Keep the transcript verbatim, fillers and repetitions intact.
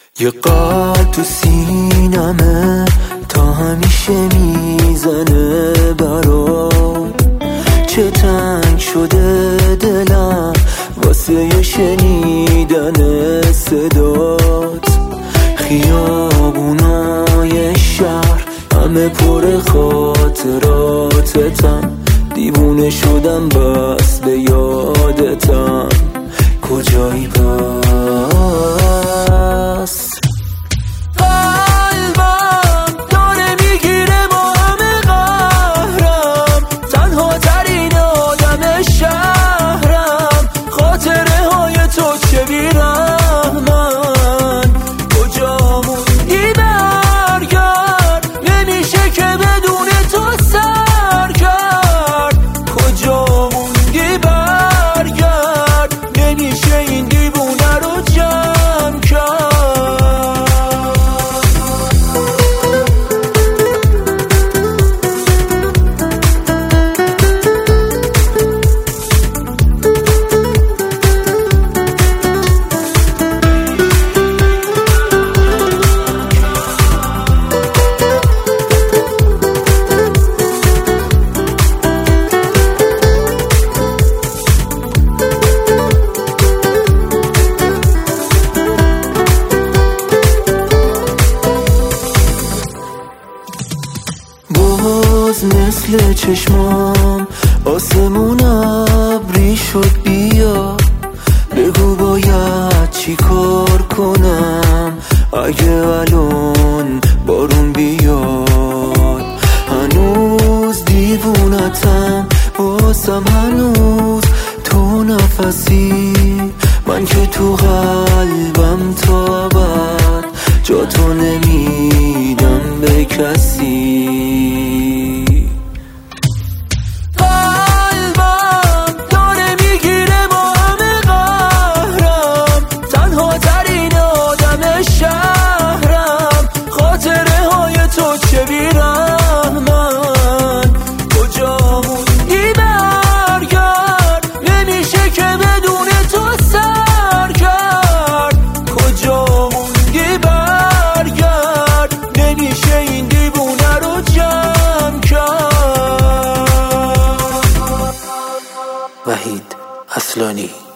یه قلب تو سینمه تا همیشه میزنه برات، چه تنگ شده دلم واسه شنیدن صدات. خیابونای شهر همه پر خاطراتتم، دیوونه شدم بس به یادتم. کجایی پس؟ قلبم داره میگیره با همه قهرم، تنها ترین آدم شهرم. خاطره های تو چه بیرحمن، کجا موندی برگرد، نمیشه که بدون تو سر کرد. کجا موندی برگرد، نمیشه این دیوونه رو جمع کرد. باز مثل چشمام آسمون ابری شد. بیا بگو باید چی کار کنم اگه الان بارون بیاد. هنوز دیوونتم، بازم هنوز تو نفسی، من که تو قلبم تا ابد جا تو نمیدم به کسی. قلبم داره میگیره با همه قهرم، تنها ترین آدم شهرم. خاطره های تو چه بیرحمن، کجا موندی برگرد، نمیشه که بدون تو سر کرد. کجا موندی برگرد، نمیشه این دیوونه رو جمع کرد. وحید اصلانی.